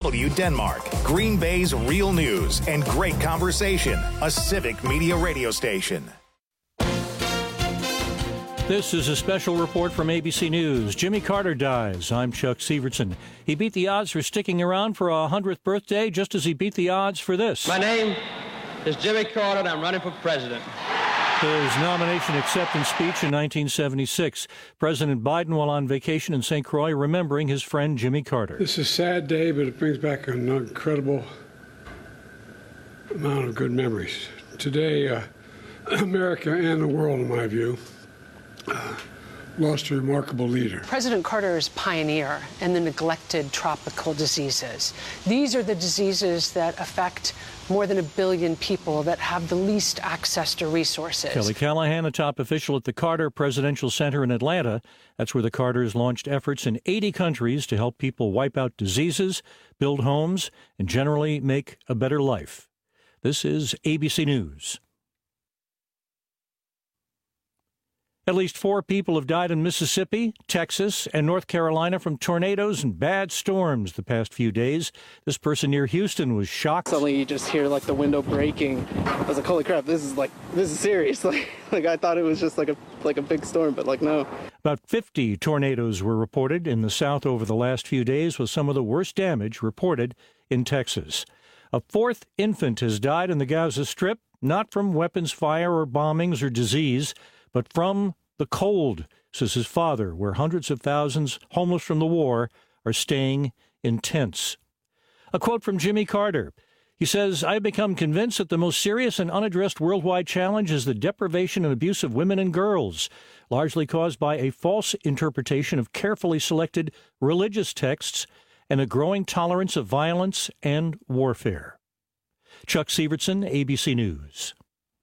W Denmark, Green Bay's real news and great conversation, a Civic Media radio station. This is a special report from ABC News. Jimmy Carter dies. I'm Chuck Severson. He beat the odds for sticking around for a 100th birthday, just as he beat the odds for this. My name is Jimmy Carter, and I'm running for president. His nomination acceptance speech in 1976. President Biden, while on vacation in St. Croix, remembering his friend Jimmy Carter. This is a sad day, but it brings back an incredible amount of good memories. Today, America and the world, in my view, lost a remarkable leader. President Carter is pioneer in the neglected tropical diseases. These are the diseases that affect more than 1 billion people that have the least access to resources. Kelly Callahan, a top official at the Carter Presidential Center in Atlanta. That's where the Carters launched efforts in 80 countries to help people wipe out diseases, build homes, and generally make a better life. This is ABC News. At least 4 people have died in Mississippi, Texas, and North Carolina from tornadoes and bad storms the past few days. This person near Houston was shocked. Suddenly you just hear like the window breaking. I was like, holy crap, this is serious. Like I thought it was just like a big storm, but like no. About 50 tornadoes were reported in the south over the last few days, with some of the worst damage reported in Texas. A 4th infant has died in the Gaza Strip, not from weapons fire or bombings or disease, but from the cold, says his father, where hundreds of thousands homeless from the war are staying in tents. A quote from Jimmy Carter. He says, "I've become convinced that the most serious and unaddressed worldwide challenge is the deprivation and abuse of women and girls, largely caused by a false interpretation of carefully selected religious texts and a growing tolerance of violence and warfare." Chuck Severson, ABC News.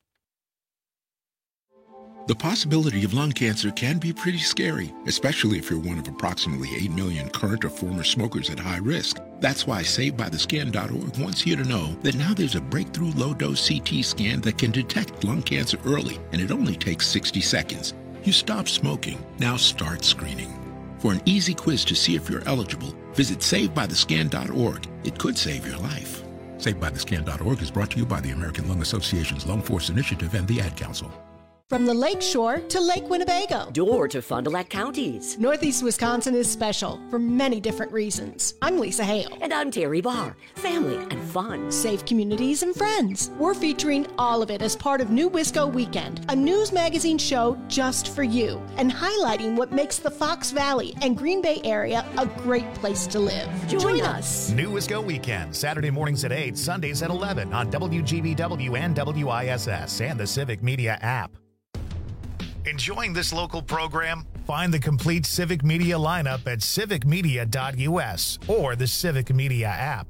The possibility of lung cancer can be pretty scary, especially if you're one of approximately 8 million current or former smokers at high risk. That's why SaveByTheScan.org wants you to know that now there's a breakthrough low-dose CT scan that can detect lung cancer early, and it only takes 60 seconds. You stop smoking, now start screening. For an easy quiz to see if you're eligible, visit SaveByTheScan.org. It could save your life. SaveByTheScan.org is brought to you by the American Lung Association's Lung Force Initiative and the Ad Council. From the Lake Shore to Lake Winnebago. Door to Fond du Lac counties. Northeast Wisconsin is special for many different reasons. I'm Lisa Hale. And I'm Terry Barr. Family and fun. Safe communities and friends. We're featuring all of it as part of New Wisco Weekend, a news magazine show just for you, and highlighting what makes the Fox Valley and Green Bay area a great place to live. Join us. New Wisco Weekend, Saturday mornings at 8, Sundays at 11 on WGBW and WISS and the Civic Media app. Enjoying this local program? Find the complete Civic Media lineup at civicmedia.us or the Civic Media app.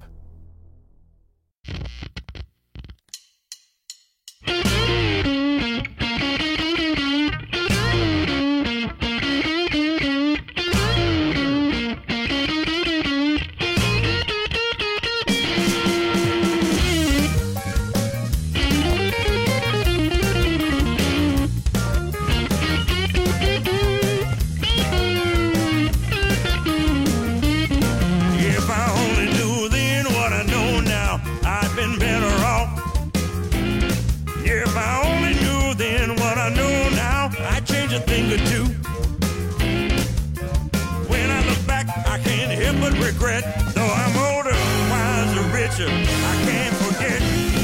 Regret, though I'm older, wiser, richer, I can't forget.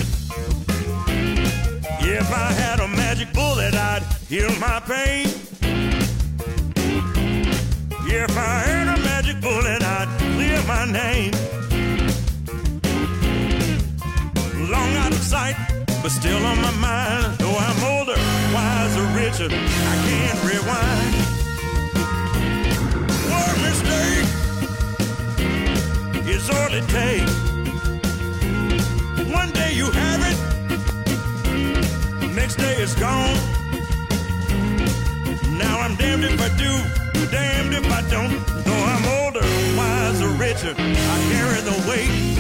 If I had a magic bullet, I'd heal my pain. If I had a magic bullet, I'd clear my name. Long out of sight, but still on my mind. Though I'm older, wiser, richer, I can't rewind. One mistake is all it takes. One day you have it, next day it's gone. Now I'm damned if I do, damned if I don't. Though I'm older, wiser, richer, I carry the weight.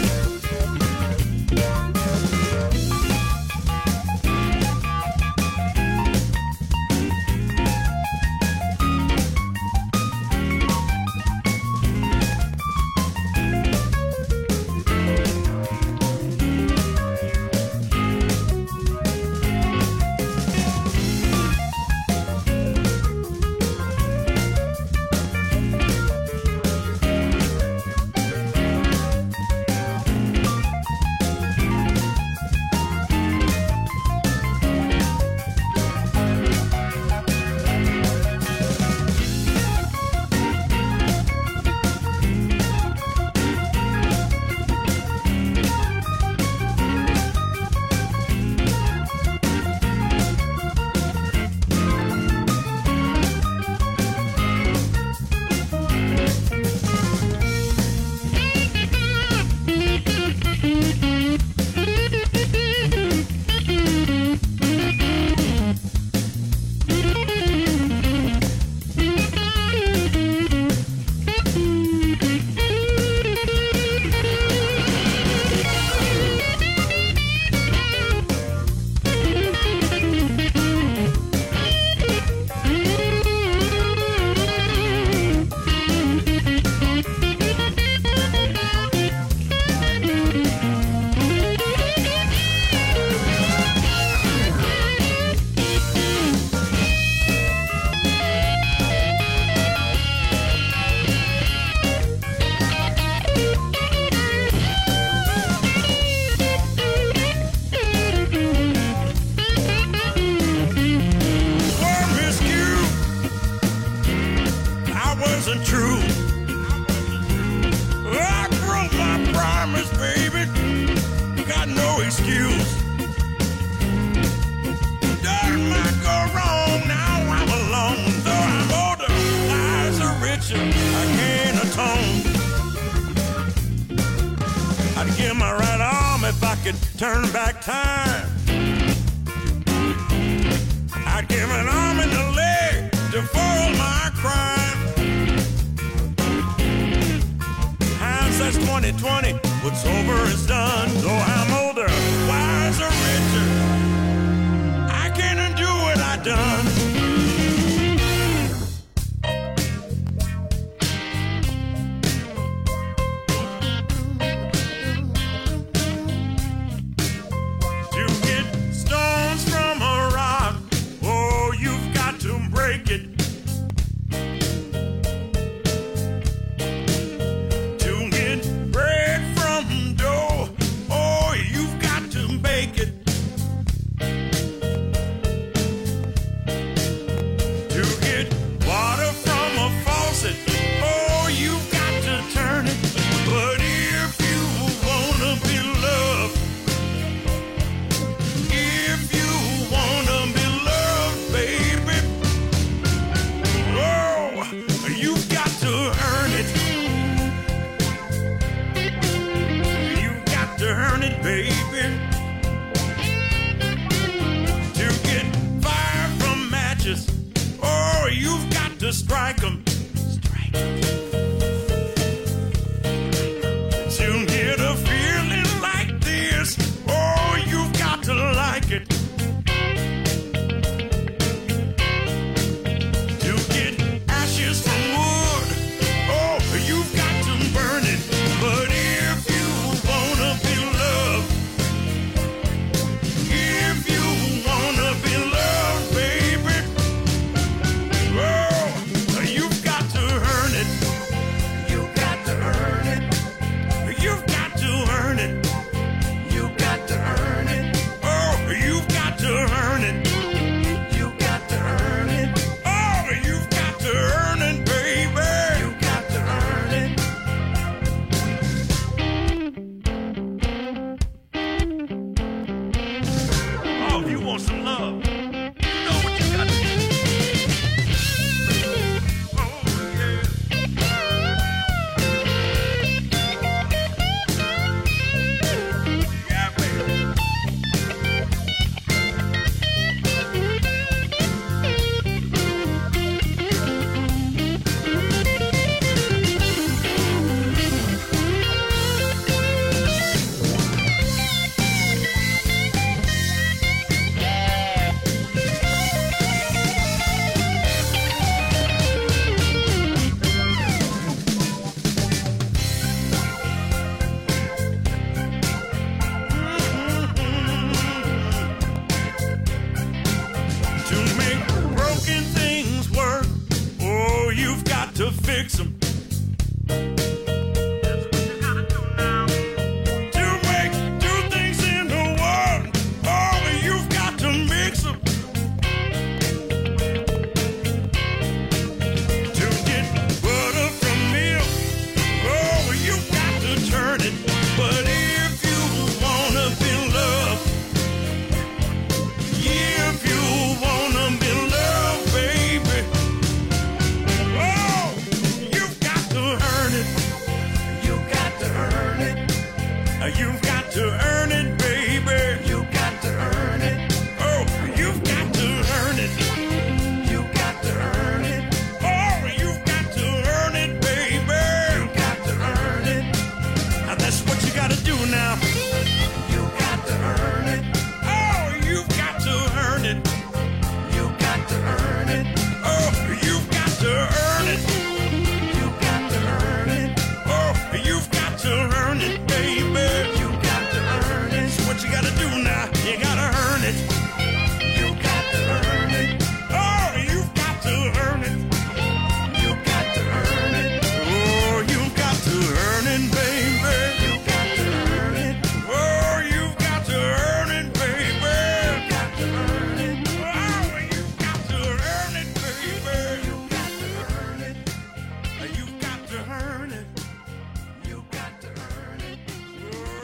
I'd give my right arm if I could turn back time. I'd give an arm and a leg to foil my crime. Hindsight's 20/20, what's over is done. Though I'm older, wiser, richer, I can't undo what I've done. Strike 'em. To get a feeling like this, oh, you've got to like it. To get ashes from wood, oh, you've got to burn it. But if you wanna be loved, if you wanna be loved, baby, oh, you've got to earn it. You've got to earn it. You've got to earn it. You've got to earn it. Oh, you've got to earn it. You've got to earn it. Oh, you've got to earn it, baby. You've got to earn it. Oh, if you want some love, you know what you got to do. Fix 'em. That's what you gotta do now. To make two things into one, oh, you've got to mix 'em. To get butter from milk, oh, you've got to turn it. But if you wanna be loved, if you wanna be loved, baby, oh, you've got to earn it. You've got to earn it. You've got to earn it, baby. You've got to earn it. Oh, you've got to earn it. You've got to earn it. Oh, you've got to earn it, baby. You've got to earn it. Now that's what you got to do now. You've got to earn it. Oh, you've got to earn it. You've got to earn it. Oh, you've got to earn it. You've got to earn it. Oh, you've got to earn it, baby. You've got to earn it. That's what you got to do now. You got to earn it. You've got to earn it. Oh, you've got to earn it. You've got to earn it. Oh, you've got to earn it, baby. You've got to earn it.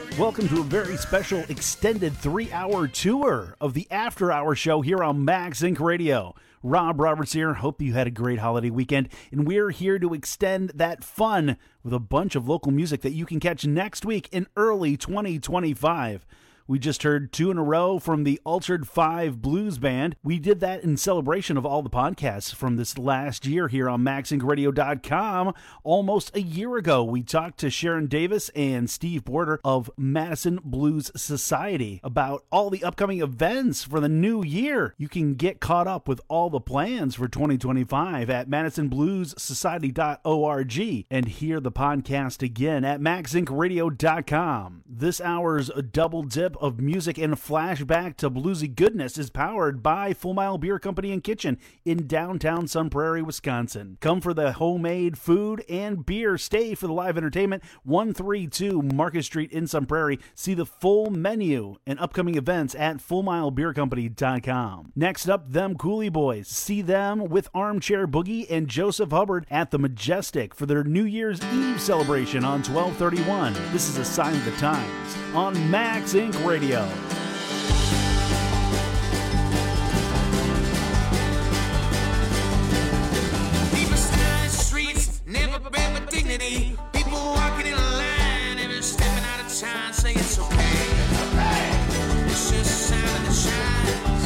Welcome to a very special extended 3-hour tour of the After Hour Show here on Max Inc. Radio. Rob Roberts here. Hope you had a great holiday weekend, and we're here to extend that fun with a bunch of local music that you can catch next week in early 2025. We just heard 2 in a row from the Altered 5 Blues Band. We did that in celebration of all the podcasts from this last year here on MaxIncRadio.com. Almost a year ago, we talked to Sharon Davis and Steve Border of Madison Blues Society about all the upcoming events for the new year. You can get caught up with all the plans for 2025 at MadisonBluesSociety.org and hear the podcast again at MaxIncRadio.com. This hour's double dip of music and flashback to bluesy goodness is powered by Full Mile Beer Company and Kitchen in downtown Sun Prairie, Wisconsin. Come for the homemade food and beer. Stay for the live entertainment. 132 Market Street in Sun Prairie. See the full menu and upcoming events at FullMileBeerCompany.com. Next up, them Cooley Boys. See them with Armchair Boogie and Joseph Hubbard at the Majestic for their New Year's Eve celebration on 12/31. This is a sign of the times on Max Inc. Radio. People stand in the streets, never been with dignity. People walking in a line, every stepping out of time, say it's okay. It's just a sign of the times.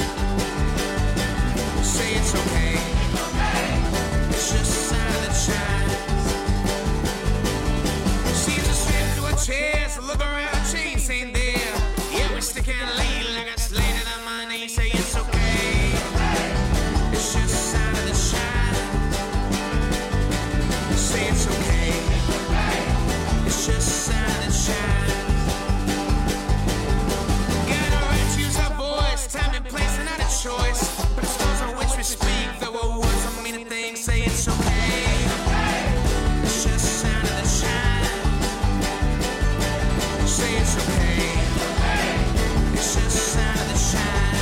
Say it's okay. It's just a sign of the times. Seems to slip through a chest, look around, chains ain't there. Stick and lean like I slayed it on my knee. Say it's okay. It's just a sign of the shine. Say it's okay. It's just a sign of the shine. Got a right to use our voice. Time and place and not a choice. But the stores on which we speak, though our words don't mean a thing. Say it's okay. It's just a sign of the shine. Say it's okay. It's just a sign of the shine.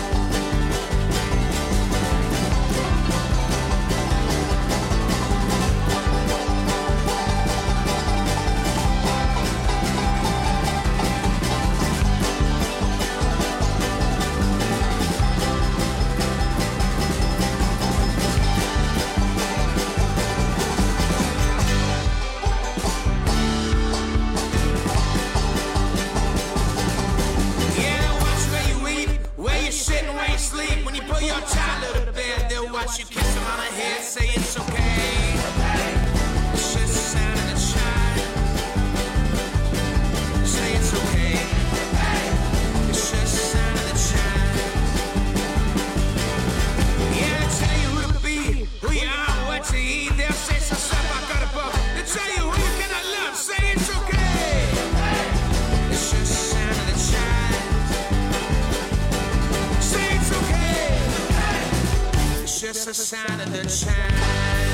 You kiss him on the head, say it's okay. It's just a sign of the shine. Say it's okay. It's just a sign of the shine. Yeah, they'll tell you who to be, who you are, what to eat. They'll say some stuff I got above. They'll tell you who you cannot love, say it's okay. It's just a sign of the shine. Say it's okay. It's just a sign of the chimes.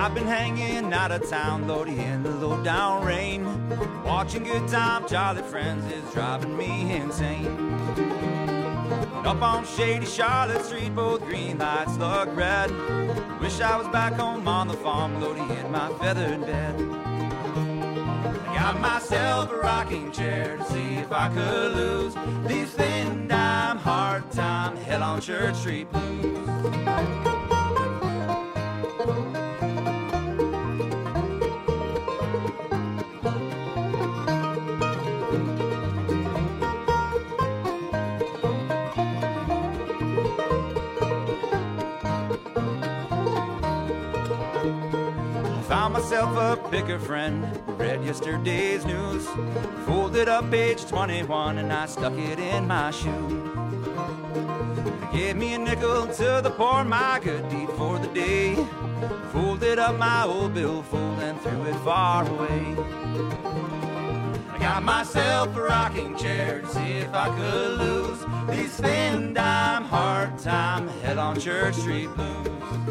I've been hanging out of town, Lordy, in the low down rain. Watching Good Time Charlie Friends is driving me insane. Up on shady Charlotte Street, both green lights look red. Wish I was back home on the farm, Lordy, in my feathered bed. I got myself a rocking chair to see if I could lose these thin dime, hard time, hell on Church Street blues. Found myself a picker friend who read yesterday's news, folded up page 21 and I stuck it in my shoe. They gave me a nickel to the poor, my good deed for the day. Folded up my old billfold and threw it far away. I got myself a rocking chair to see if I could lose these thin dime, hard time, hell on Church Street blues.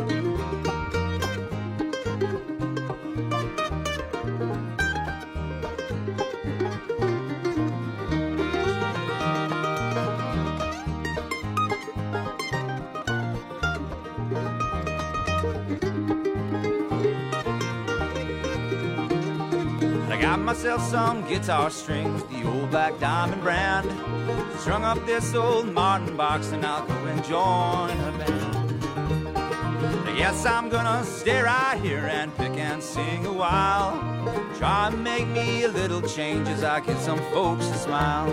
Got myself some guitar strings, the old Black Diamond brand. Strung up this old Martin box and I'll go and join a band. I guess I'm gonna stay right here and pick and sing a while. Try and make me a little change as I get some folks to smile.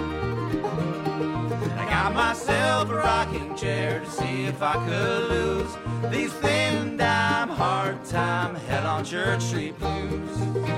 I got myself a rocking chair to see if I could lose these thin dime, hard time, hell on Church Street blues.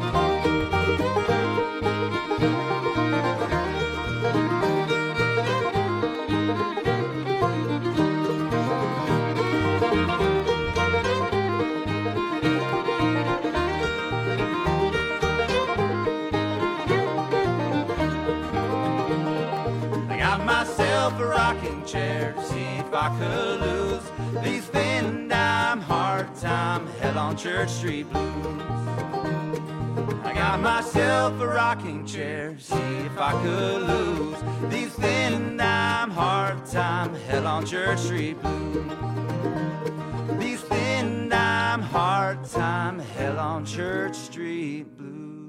A rocking chair to see if I could lose these thin dime, hard time, hell on Church Street blues. I got myself a rocking chair to see if I could lose these thin dime, hard time, hell on Church Street blues. These thin dime, hard time, hell on Church Street blues.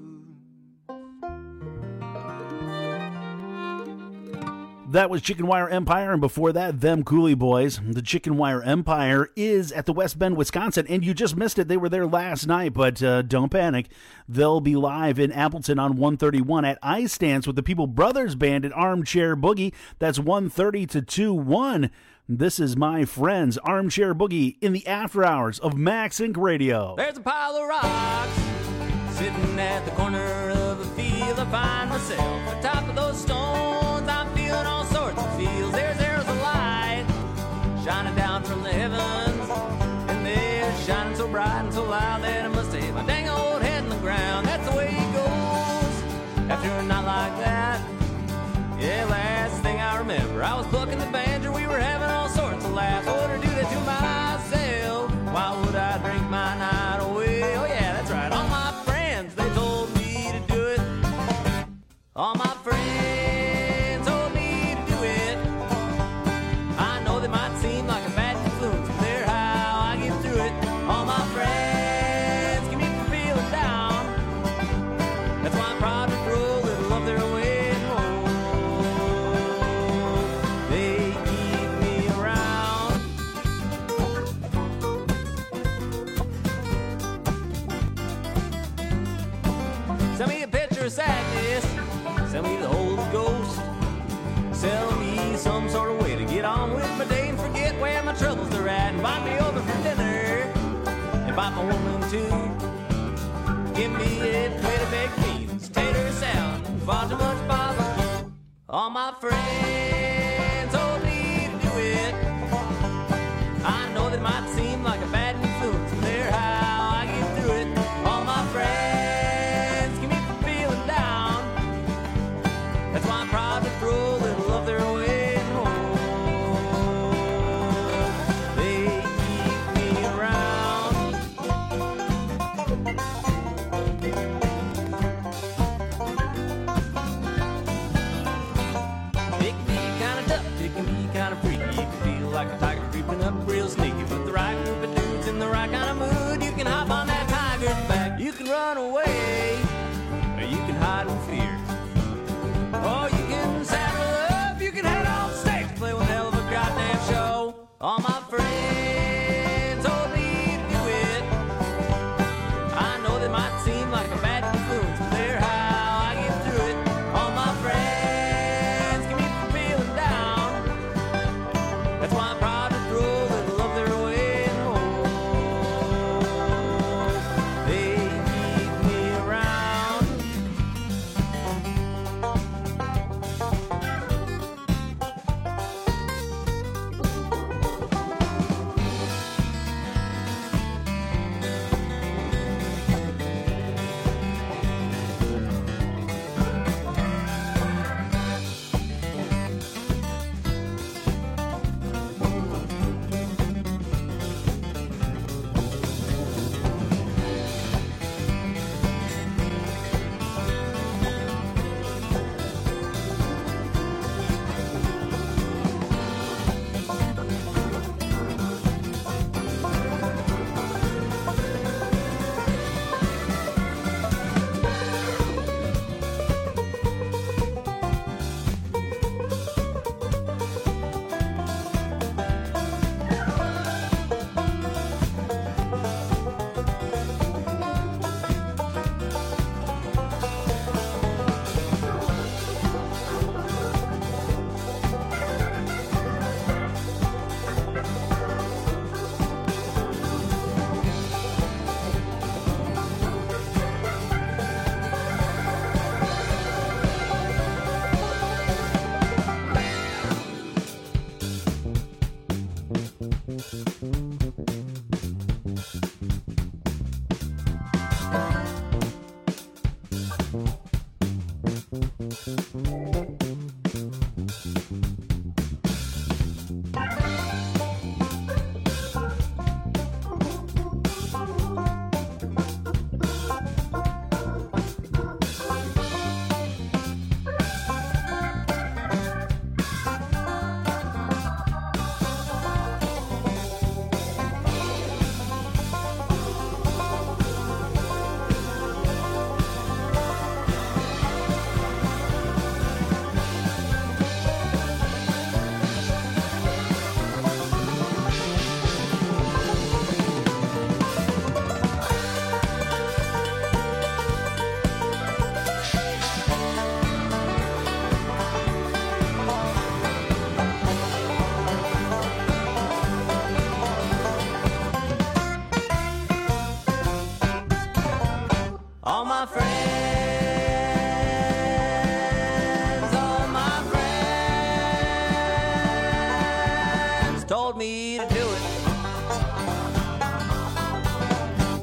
That was Chicken Wire Empire, and before that, Them Cooley Boys. The Chicken Wire Empire is at the West Bend, Wisconsin, and you just missed it. They were there last night, but don't panic. They'll be live in Appleton on 131 at Ice Dance with the People Brothers Band at Armchair Boogie. That's 1:30 to 2:1. This is my friends, Armchair Boogie, in the after hours of Max Inc. Radio. There's a pile of rocks sitting at the corner of a field. I find myself atop of those stones. I'm feeling all sorts of feels. There's a light shining down from the heavens, and they're shining so bright and so loud that I must hit my dang old head in the ground. That's the way it goes after a night like that. Yeah, last thing I remember, I was plucking the banjo. We were having all sorts of laughs. I wouldn't do that to myself. Why would I drink my night away? Oh yeah, that's right. All my friends, they told me to do it. All my friends told me to do it. I know they might seem like a bad influence, but they're how I get through it. All my friends keep me from feeling down. That's why I'm proud to throw a little of their way and roll. They keep me around. Send me a picture of sadness. Send me the Holy Ghost. Sell me some sort of way to get on with my day and forget where my troubles are at. Invite me over for dinner. Invite my woman too. Give me a plate of baked beans, tater salad, far too much barbecue. All my friends told me to do it. I know that might seem like a bad influence, but they're how I get through it. All my friends keep me from feeling down. That's why I'm proud to throw a little of their way and roll. They keep me around.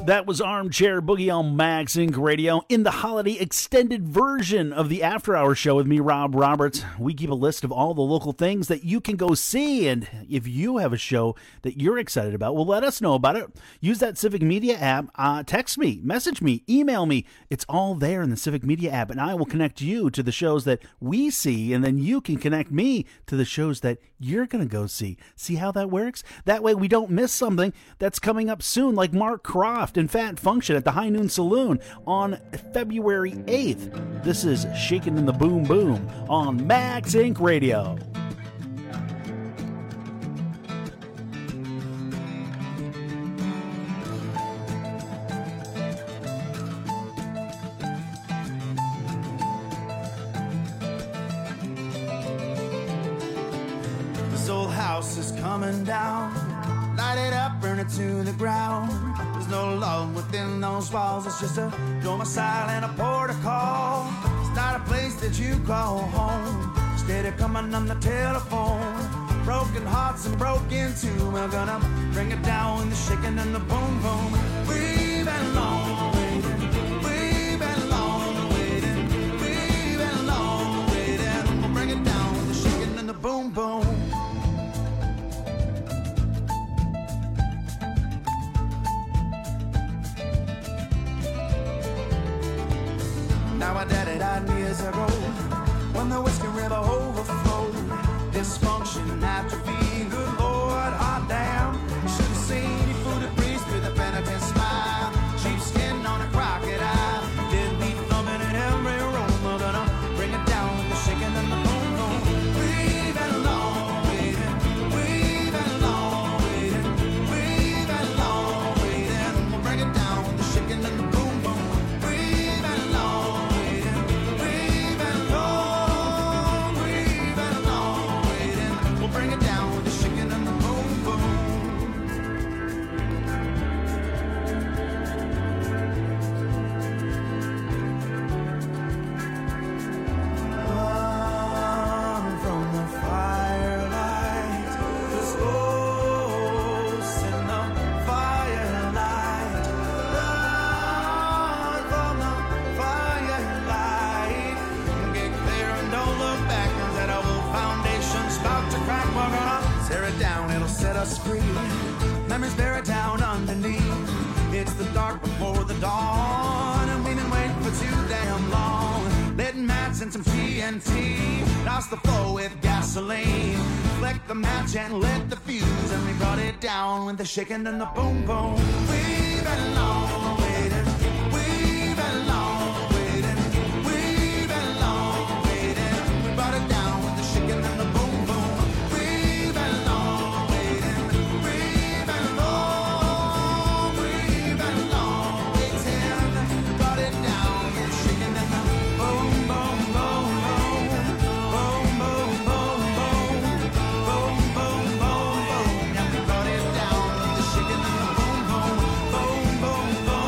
That was Armchair Boogie on Max Inc. Radio in the holiday extended version of the After Hours show with me, Rob Roberts. We keep a list of all the local things that you can go see, and if you have a show that you're excited about, well, let us know about it. Use that Civic Media app. Text me, message me, email me. It's all there in the Civic Media app, and I will connect you to the shows that we see, and then you can connect me to the shows that you're going to go see. See how that works? That way we don't miss something that's coming up soon, like Mark Croft and Fat Function at the High Noon Saloon on February 8th. This is Shakin' in the Boom Boom on Max Inc. Radio. This old house is coming down. Light it up, burn it to the ground. There's no love within those walls. It's just a domicile and a protocol. It's not a place that you call home. Instead of coming on the telephone. Broken hearts and broken too. We're gonna bring it down with the shaking and the boom boom. We've been long waiting. We've been long waiting. We've been long waiting. We'll bring it down with the shaking and the boom boom. Now our daddy died years ago when the Whiskey River overflowed. Dysfunction, atrophy, good Lord, hot damn. You should have seen he fooled a priest with a penitent smile. Sheepskin on a crocodile, deadbeat thumping in every room. We're gonna bring it down with the shaking and the boom boom. We've been long waiting, we've been long waiting, we've been long waiting. We'll bring it down with the shaking and the boom boom. We've been long. Bring it down with the shaking and the boom boom. Run from the firelight. There's ghosts in the firelight. Run from the firelight. Get clear and don't look back. That old foundation's about to crack. We're gonna tear it down, it'll set us free. Memories buried down underneath. It's the dark before the dawn, and we've been waiting for too damn long. Lit mats and some TNT. Douse the floor with gasoline. Flick the match and lit the fuse, and we brought it down with the shaking and the boom boom. We've been long waiting. We've been long waiting. We've been long waiting. We brought it down with the shaking and the boom boom. We've been long waiting. We've been long. We've been long waiting. We brought it down with the shaking and the boom boom boom boom. Boom boom boom boom. Boom boom boom boom. Yeah, we brought it down with the shaking and the boom boom. Boom boom boom.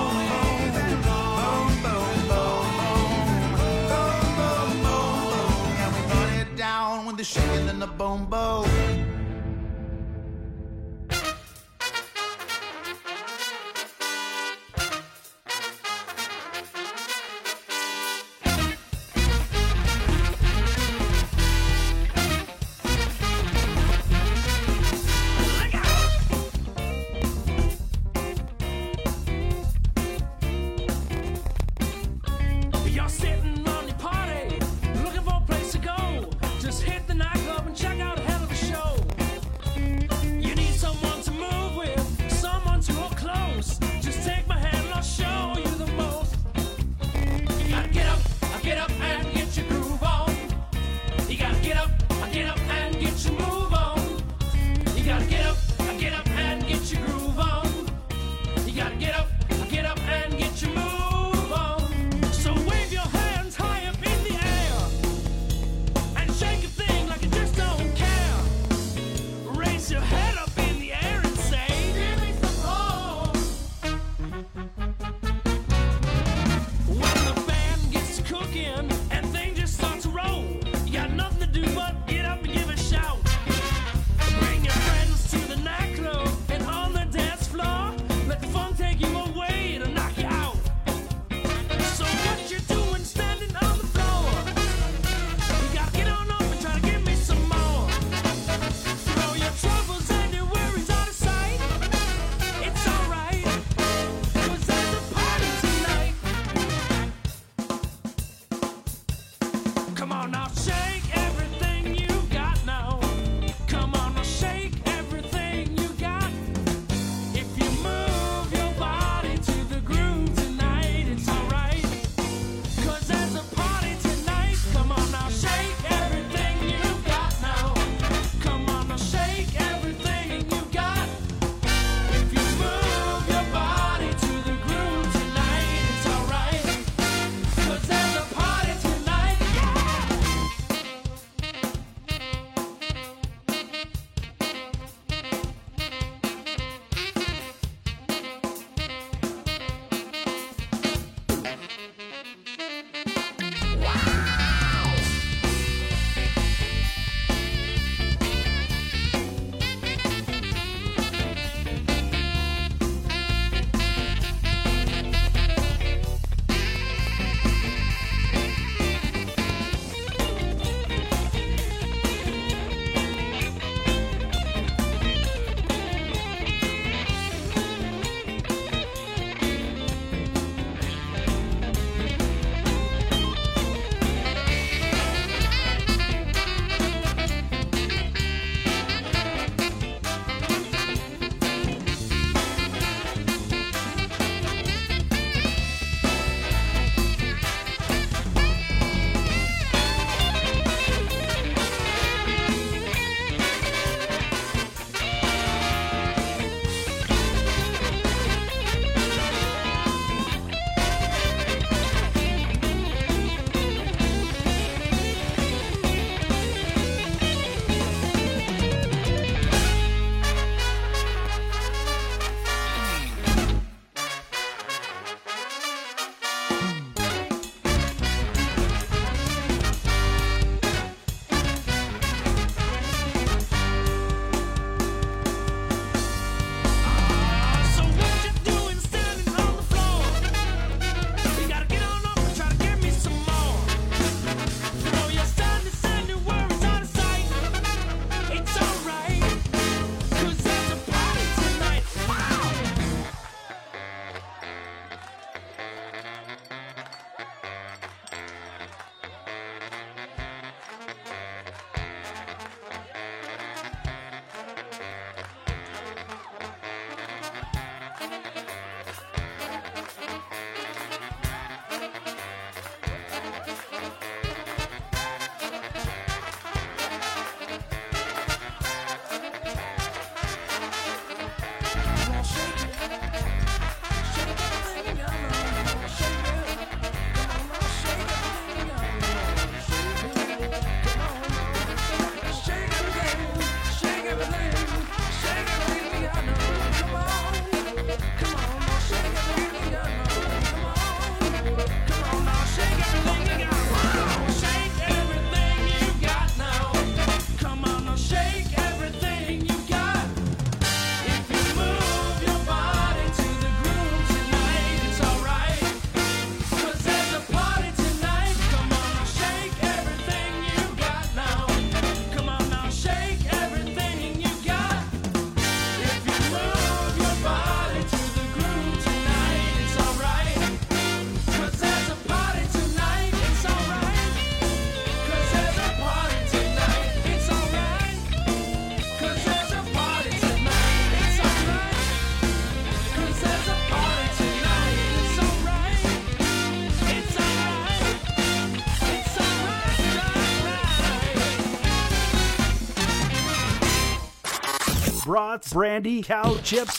brats, brandy, cow chips,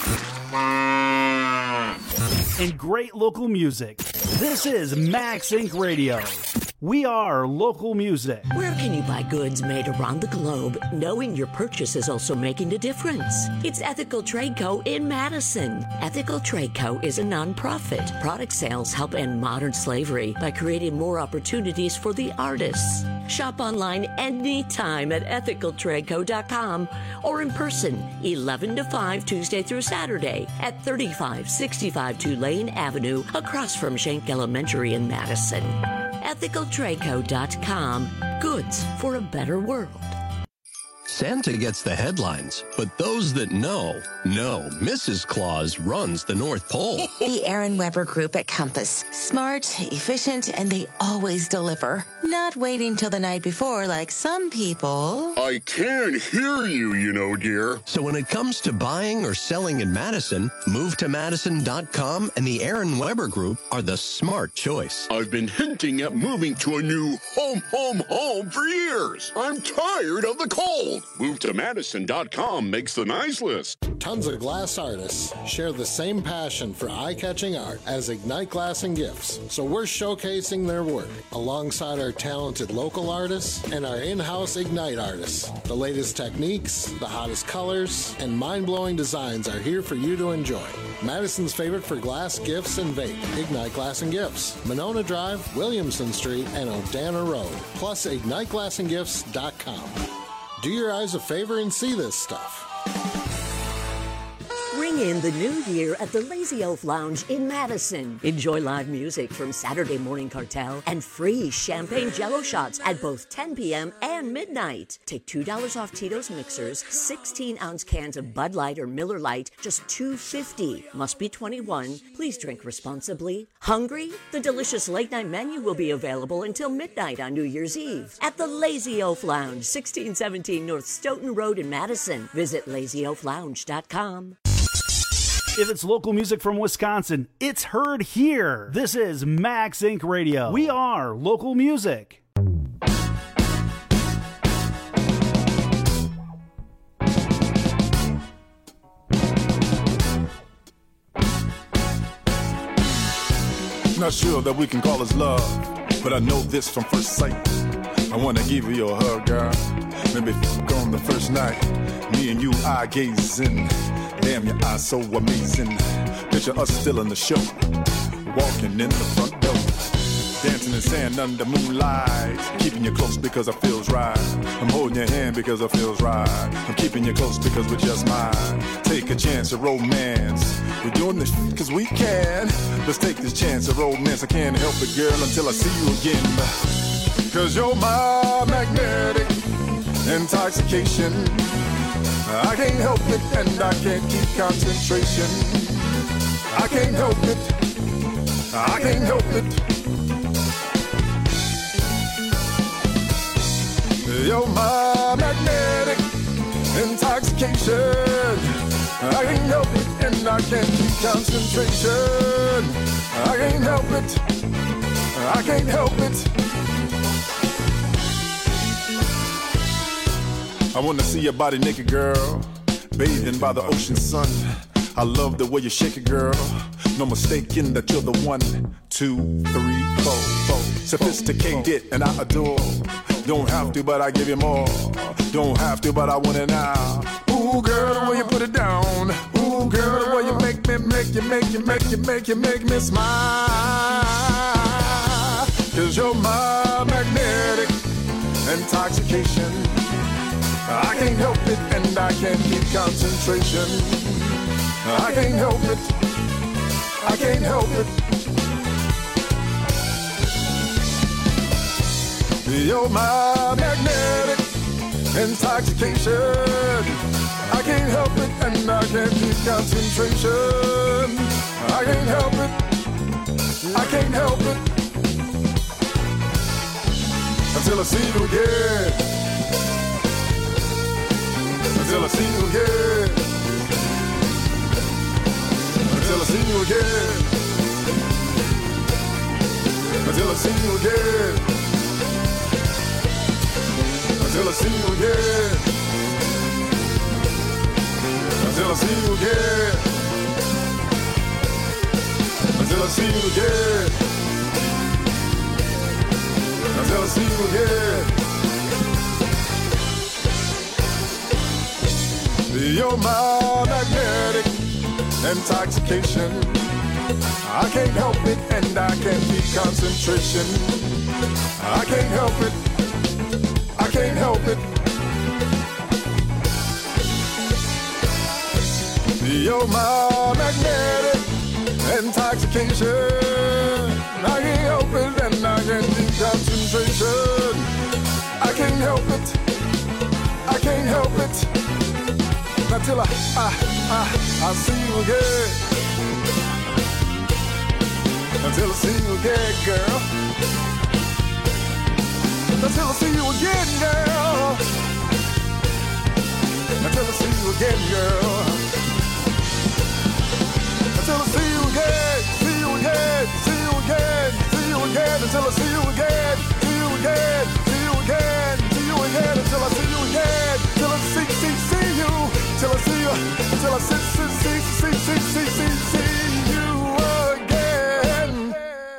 and great local music. This is Max Inc. Radio. We are local music. Where can you buy goods made around the globe, knowing your purchase is also making a difference? It's Ethical Trade Co. in Madison. Ethical Trade Co. is a nonprofit. Product sales help end modern slavery by creating more opportunities for the artists. Shop online anytime at ethicaltradeco.com or in person 11 to 5 Tuesday through Saturday at 3565 Tulane Avenue across from Schenck Elementary in Madison. ethicaltradeco.com. Goods for a better world. Santa gets the headlines, but those that know, Mrs. Claus runs the North Pole. The Aaron Weber Group at Compass. Smart, efficient, and they always deliver. Not waiting till the night before like some people. I can't hear you, dear. So when it comes to buying or selling in Madison, move to Madison.com and the Aaron Weber Group are the smart choice. I've been hinting at moving to a new home for years. I'm tired of the cold. Move to Madison.com makes the nice list. Tons of glass artists share the same passion for eye-catching art as Ignite Glass and Gifts, so we're showcasing their work alongside our talented local artists and our in-house Ignite artists. The latest techniques, the hottest colors, and mind-blowing designs are here for you to enjoy. Madison's favorite for glass, gifts, and vape, Ignite Glass and Gifts, Monona Drive, Williamson Street, and Odana Road, plus IgniteGlassandGifts.com. Do your eyes a favor and see this stuff. Ring in the new year at the Lazy Elf Lounge in Madison. Enjoy live music from Saturday Morning Cartel and free champagne jello shots at both 10 p.m. and midnight. Take $2 off Tito's mixers, 16-ounce cans of Bud Light or Miller Lite, just $2.50. Must be 21. Please drink responsibly. Hungry? The delicious late-night menu will be available until midnight on New Year's Eve at the Lazy Elf Lounge, 1617 North Stoughton Road in Madison. Visit LazyElfLounge.com. If it's local music from Wisconsin, it's heard here. This is Max Inc. Radio. We are local music. Not sure that we can call this love, but I know this from first sight. I want to give you a hug, girl. Maybe on the first night, me and you eye gazing. Damn, your eyes so amazing. Picture us still in the show, walking in the front door, dancing in sand under moonlight. Keeping you close because it feels right. I'm holding your hand because it feels right. I'm keeping you close because we're just mine. Take a chance of romance. We're doing this because we can. Let's take this chance of romance. I can't help it, girl, until I see you again. Cause you're my magnetic intoxication. I can't help it and I can't keep concentration. I can't help it. I can't help it. You're my magnetic intoxication. I can't help it and I can't keep concentration. I can't help it. I can't help it. I wanna see your body naked, girl, bathing by the ocean sun. I love the way you shake it, girl. No mistaking that you're the 1, 2, 3, 4. Sophisticated and I adore. Don't have to, but I give you more. Don't have to, but I want it now. Ooh, girl, the way you put it down. Ooh, girl, the way you make me smile. Cause you're my magnetic intoxication. I can't help it and I can't keep concentration. I can't help it. I can't help it. You're my magnetic intoxication. I can't help it and I can't keep concentration. I can't help it. I can't help it. Until I see you again. Until I see you again. Until I see you again. Until I see you again. Until I see you again. Until I see you again. Until I see you again. Until I see you again. You're my magnetic intoxication. I can't help it and I can't keep concentration. I can't help it. I can't help it. You're my magnetic intoxication. I can't help it and I can't keep concentration. I can't help it. I can't help it. Until I see you again. Until I see you again, girl. Until I see you again, girl. Until I see you again, girl. Until I see you again, see you again, see you again, see you again. Until I see you again, see you again, see you again, see you again. Until I see you again, till I see you, till I see you, till I see you again.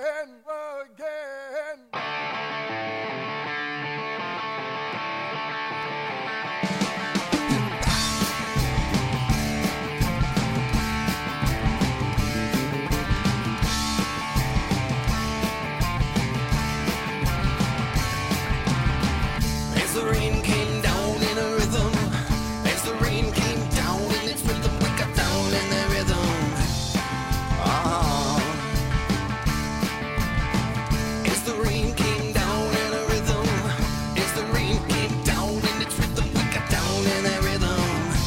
As the rain came down in a rhythm, as the rain came down in its rhythm, we got down in the rhythm. As the rain came down in a rhythm, as the rain came down in its rhythm, we got down in the rhythm.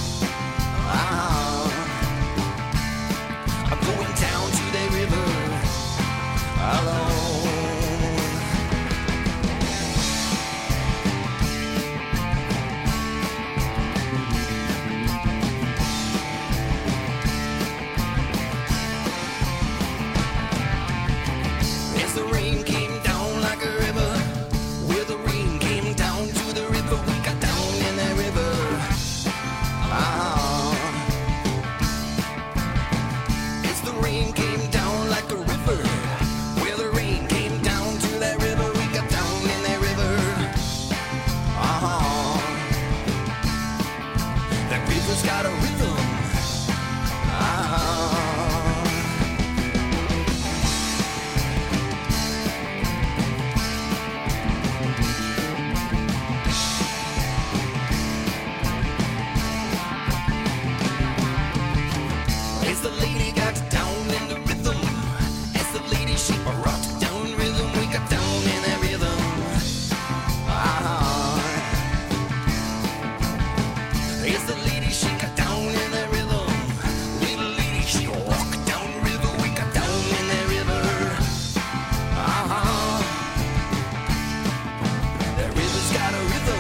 I'm going down to the river alone. As the rain came down like a river, where the rain came down to the river, we got down in the river. As the rain came down like a river, where the rain came down to that river, we got down in that river. That river's got a rhythm. As the lady got down in the rhythm, as the lady she rocked down rhythm, we got down in that rhythm. As the lady she got down in that rhythm, little lady she rocked down river, we got down in that river. That river's got a rhythm.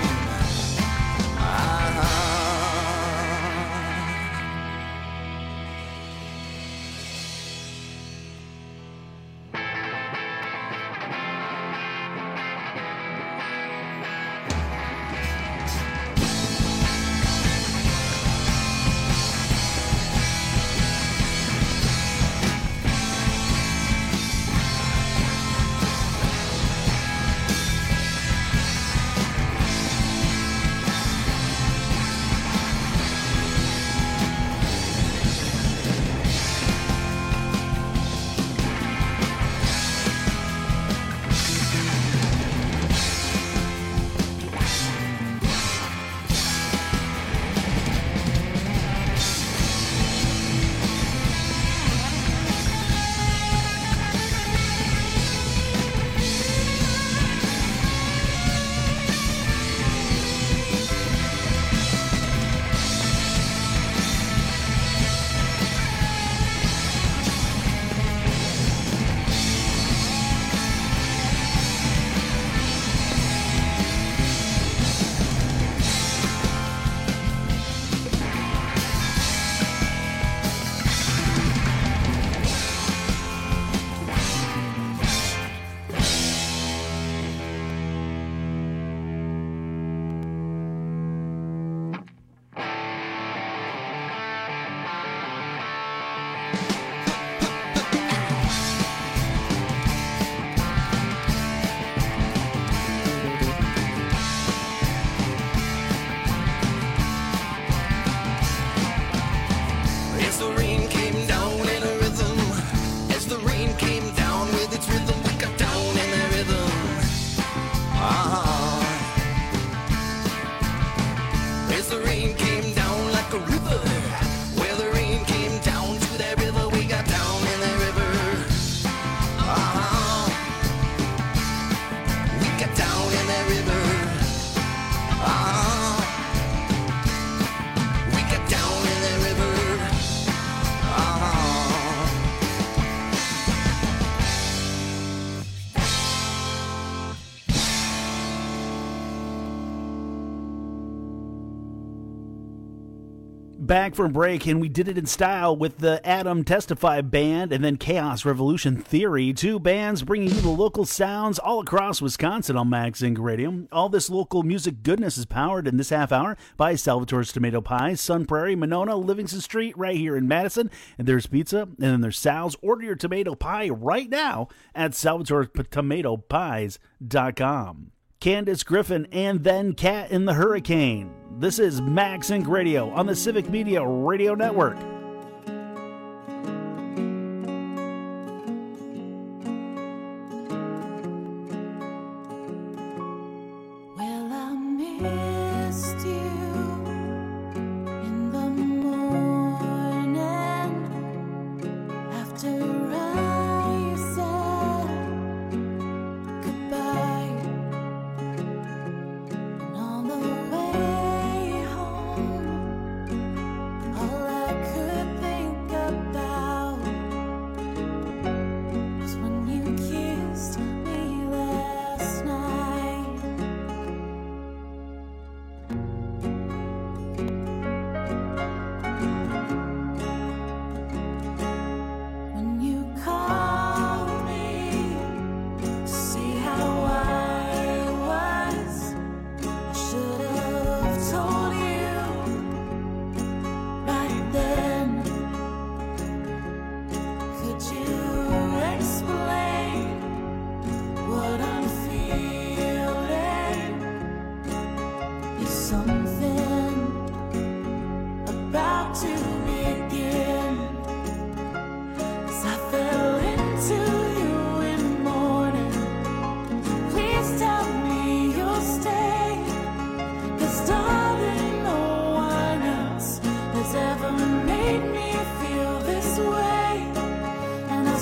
Back from break, and we did it in style with the Adam Testify Band and then Chaos Revolution Theory, two bands bringing you the local sounds all across Wisconsin on Max Inc. Radio. All this local music goodness is powered in this half hour by Salvatore's Tomato Pies, Sun Prairie, Monona, Livingston Street, right here in Madison. And there's pizza, and then there's Sal's. Order your tomato pie right now at SalvatoreTomatoPies.com. Candace Griffin and then Cat in the Hurricane. This is Max Inc. Radio on the Civic Media Radio Network. Well, I missed you in the morning after I said goodbye. And on the way home, all I could think about was when you kissed me last night. When you called me to see how I was, I should have told you right then. Could you explain what I'm feeling? Is something about to begin? 'Cause I fell into you in the morning. Please tell me you'll stay. 'Cause darling, no one else has ever made me feel this way. And I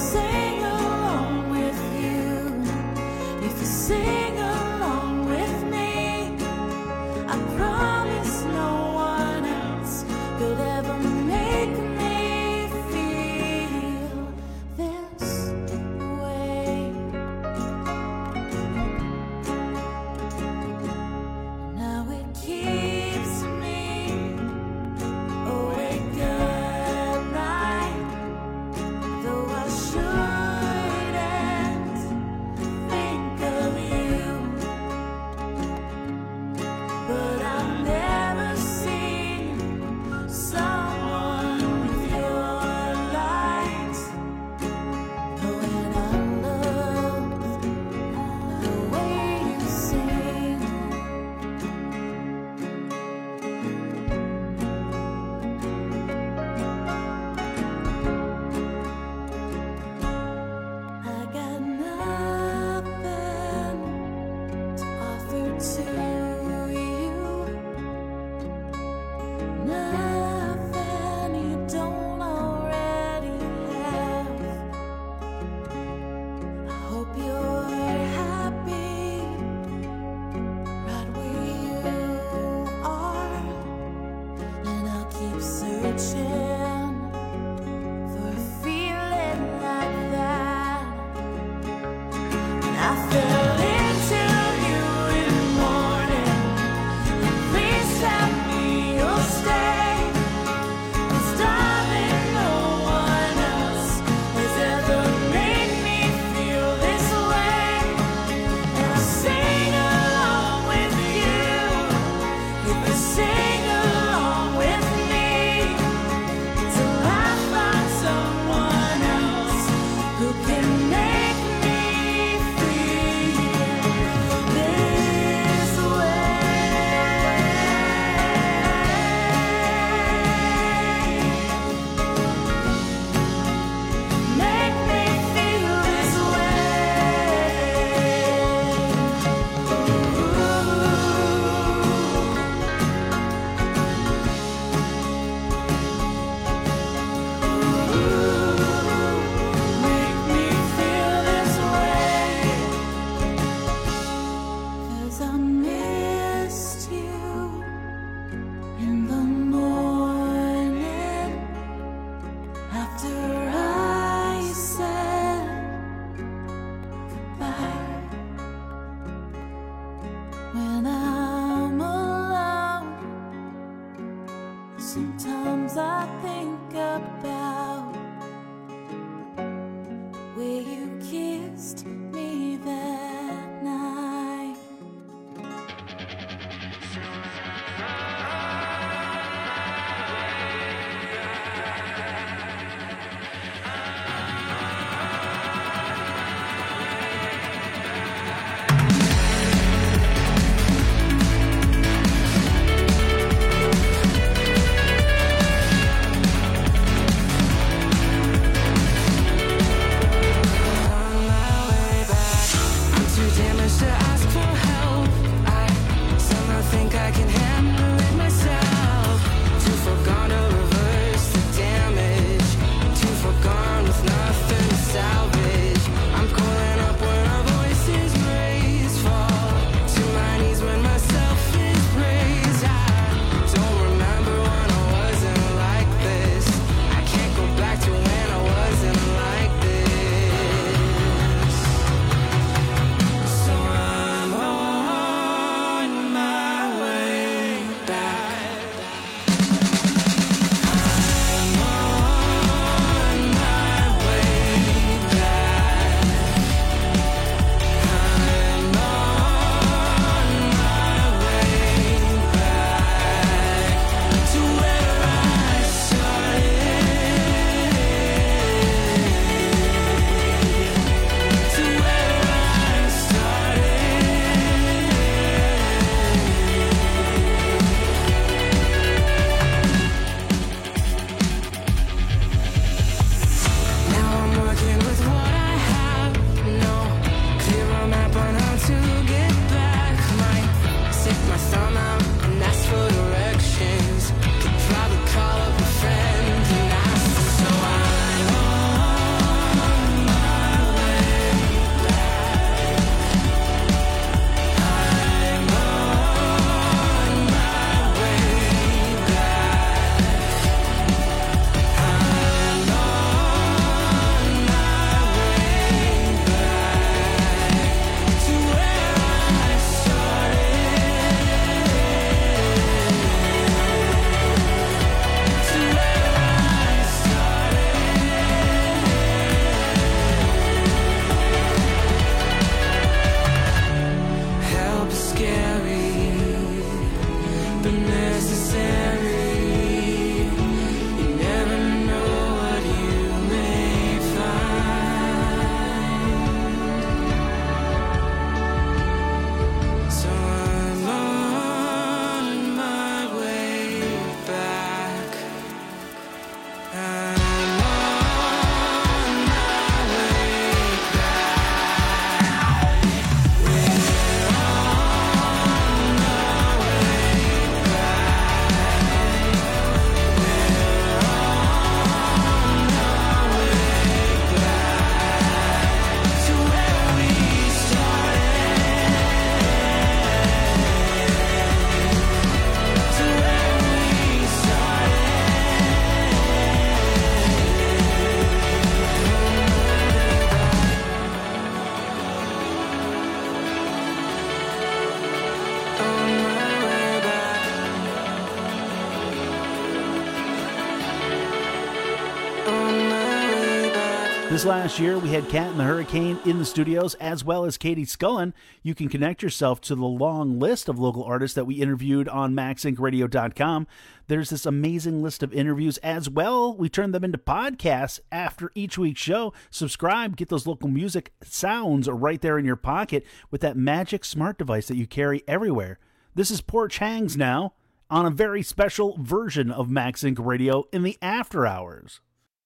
This last year, we had Cat and the Hurricane in the studios, as well as Katie Scullen. You can connect yourself to the long list of local artists that we interviewed on MaxIncRadio.com. There's this amazing list of interviews as well. We turn them into podcasts after each week's show. Subscribe, get those local music sounds right there in your pocket with that magic smart device that you carry everywhere. This is Porch Hangs now on a very special version of Max Inc. Radio in the After Hours.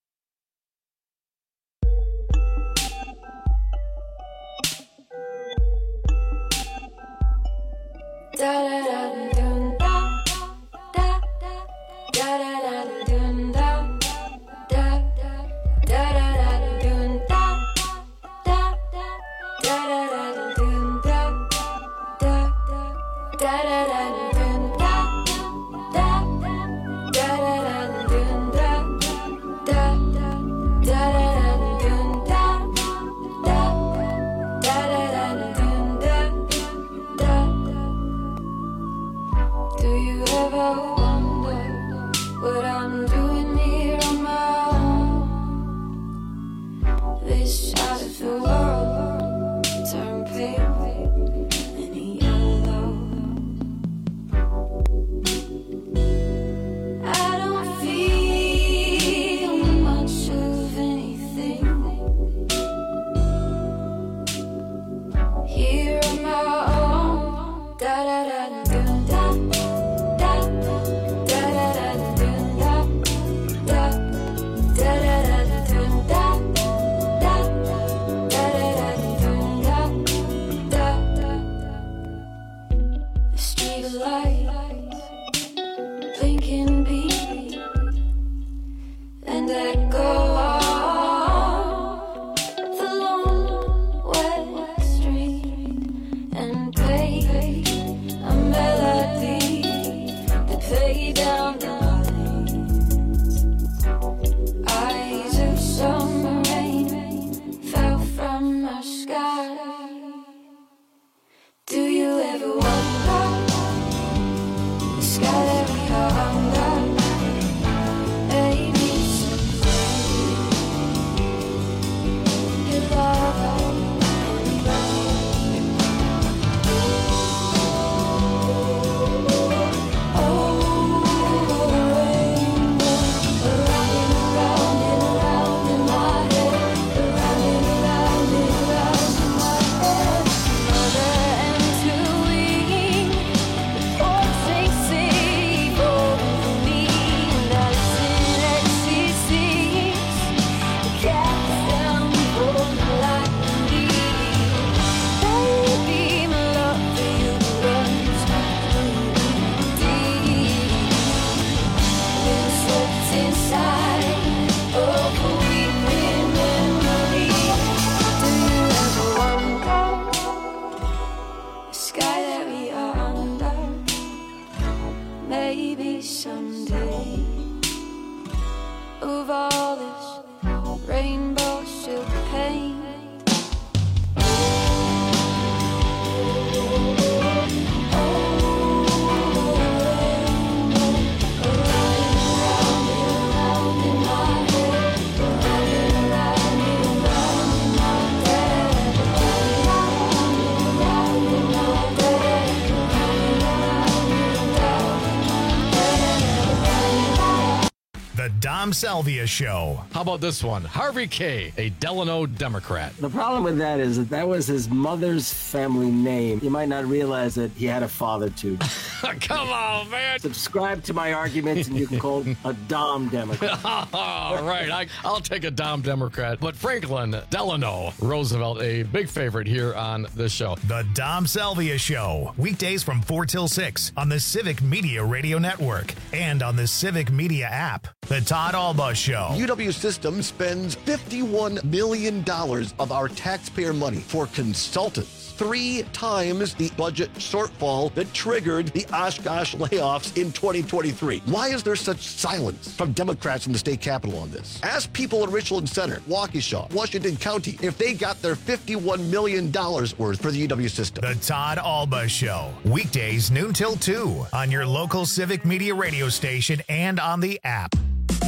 Dom Salvia Show. How about this one? Harvey K., a Delano Democrat. The problem with that is that was his mother's family name. You might not realize that he had a father, too. Come on, man. Subscribe to my arguments and you can call a Dom Democrat. All right, I'll take a Dom Democrat. But Franklin Delano Roosevelt, a big favorite here on this show. The Dom Salvia Show. Weekdays from 4 till 6 on the Civic Media Radio Network and on the Civic Media app. The Todd Alba Show. UW Systems spends $51 million of our taxpayer money for consultants. 3 times the budget shortfall that triggered the Oshkosh layoffs in 2023. Why is there such silence from Democrats in the state capitol on this? Ask people in Richland Center, Waukesha, Washington County, if they got their $51 million worth for the UW system. The Todd Alba Show. Weekdays noon till 2 on your local Civic Media radio station and on the app.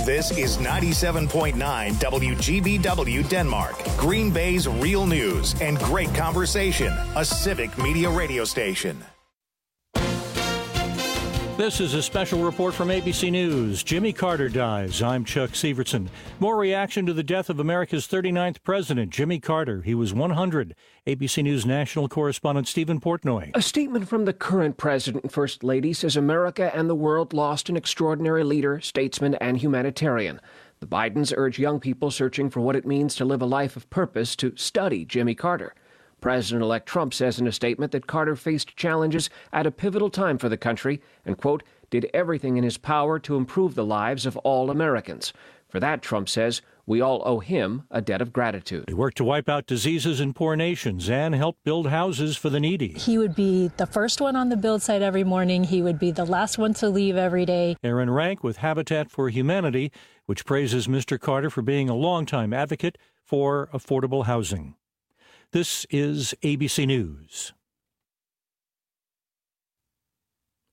This is 97.9 WGBW Denmark, Green Bay's real news and great conversation, a civic media radio station. This is a special report from ABC News. Jimmy Carter dies. I'm Chuck Severson. More reaction to the death of America's 39th president, Jimmy Carter. He was 100. ABC News national correspondent Stephen Portnoy. A statement from the current president and first lady says America and the world lost an extraordinary leader, statesman, and humanitarian. The Bidens urge young people searching for what it means to live a life of purpose to study Jimmy Carter. President-elect Trump says in a statement that Carter faced challenges at a pivotal time for the country and, quote, did everything in his power to improve the lives of all Americans. For that, Trump says, we all owe him a debt of gratitude. He worked to wipe out diseases in poor nations and help build houses for the needy. He would be the first one on the build site every morning. He would be the last one to leave every day. Aaron Rank with Habitat for Humanity, which praises Mr. Carter for being a longtime advocate for affordable housing. This is ABC News.